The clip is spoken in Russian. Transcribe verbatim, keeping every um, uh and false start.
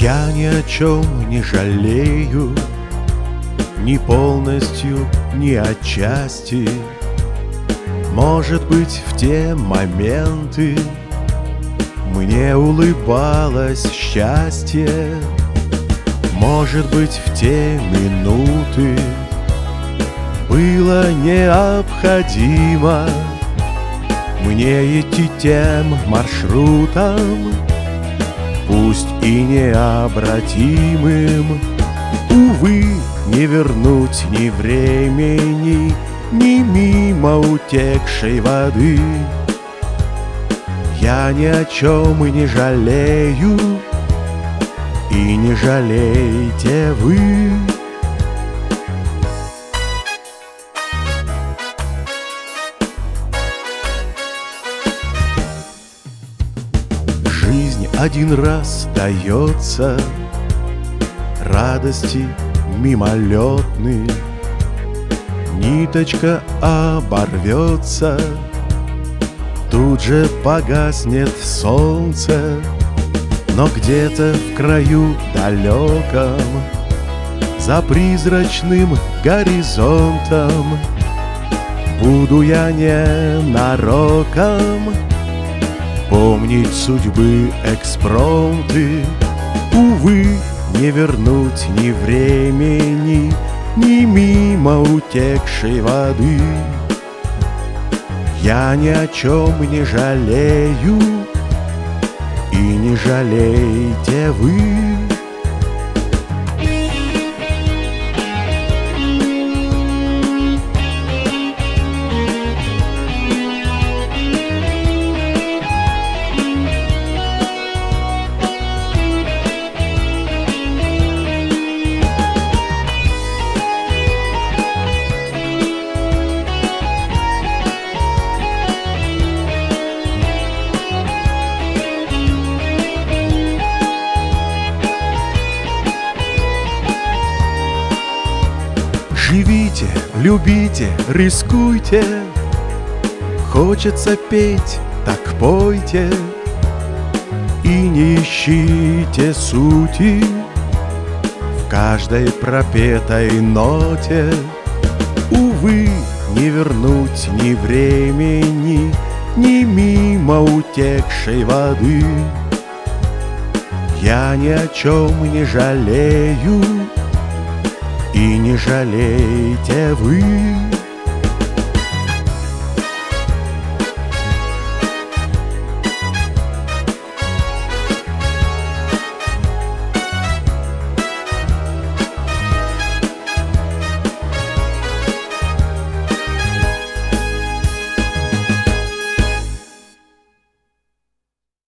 Я ни о чем не жалею, ни полностью, ни отчасти. Может быть, в те моменты мне улыбалось счастье. Может быть, в те минуты было необходимо мне идти тем маршрутом, пусть и необратимым. Увы, не вернуть ни времени, ни мимо утекшей воды. Я ни о чем и не жалею, и не жалейте вы. Жизнь один раз дается, радости мимолетны. Ниточка оборвется, тут же погаснет солнце. Но где-то в краю далеком, за призрачным горизонтом, буду я ненароком помнить судьбы экспромты. Увы, не вернуть ни времени, ни мимо утекшей воды. Я ни о чем не жалею, и не жалейте вы. Живите, любите, рискуйте. Хочется петь, так пойте. И не ищите сути в каждой пропетой ноте. Увы, не вернуть ни времени, ни мимо утекшей воды. Я ни о чем не жалею, и не жалейте вы.